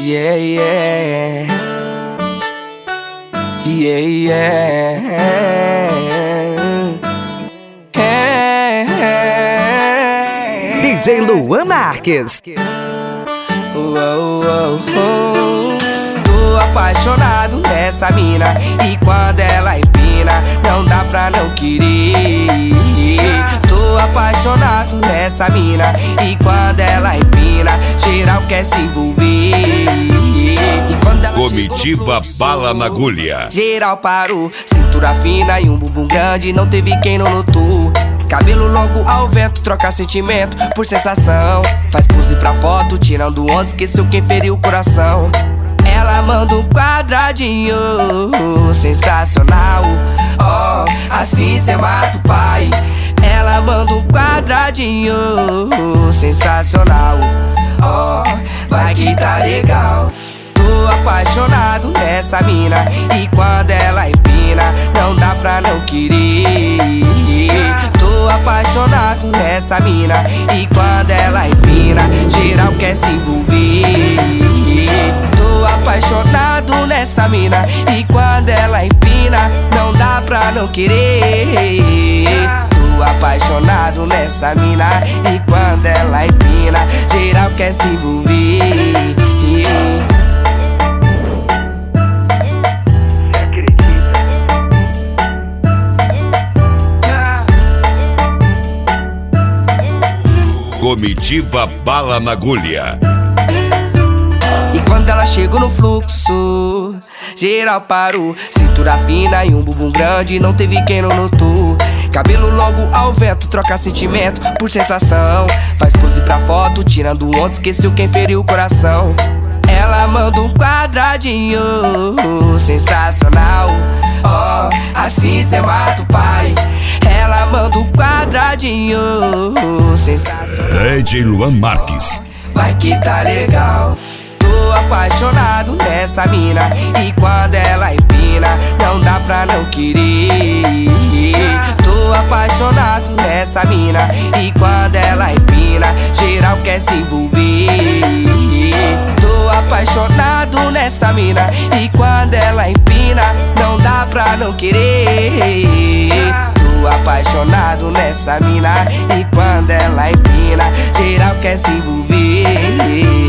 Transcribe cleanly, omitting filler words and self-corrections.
Yeah, yeah. Yeah, yeah. DJ Luan Marques. Tô apaixonado nessa mina, e quando ela empina, não dá pra não querer. Tô apaixonado nessa mina, e quando ela empina, geral quer se envolver. E quando ela Comitiva Bala na Agulha. geral parou, cintura fina e um bumbum grande, não teve quem não notou. Cabelo longo ao vento, troca sentimento por sensação. Faz pose pra foto, tirando onda, esqueceu quem feriu o coração. Ela manda um quadradinho, sensacional. Oh, assim cê mata o pai. Ela manda um quadradinho, sensacional. Oh, vai que tá legal. Tô apaixonado nessa mina, e quando ela empina, não dá pra não querer. Tô apaixonado nessa mina, e quando ela empina, geral quer se envolver. Tô apaixonado nessa mina, e quando ela empina, não dá pra não querer. Tô apaixonado nessa mina, e quando ela empina, geral quer se envolver. Comitiva Bala na Agulha. E quando ela chegou no fluxo, geral parou, cintura fina e um bumbum grande, não teve quem não notou. Cabelo longo ao vento, troca sentimento por sensação. Faz pose pra foto, tirando onda, esqueceu quem feriu o coração. Ela manda um quadradinho, sensacional. Oh, assim cê mata o pai. Ela manda um quadradinho, sensacional. DJ Luan Marques. Vai que tá legal. Tô apaixonado nessa mina, e quando ela empina, não dá pra não querer. Tô apaixonado nessa mina, e quando ela empina, geral quer se envolver. Tô apaixonado nessa mina, e quando ela empina, não dá pra não querer. Tô apaixonado nessa mina, e quando ela empina, geral quer se envolver.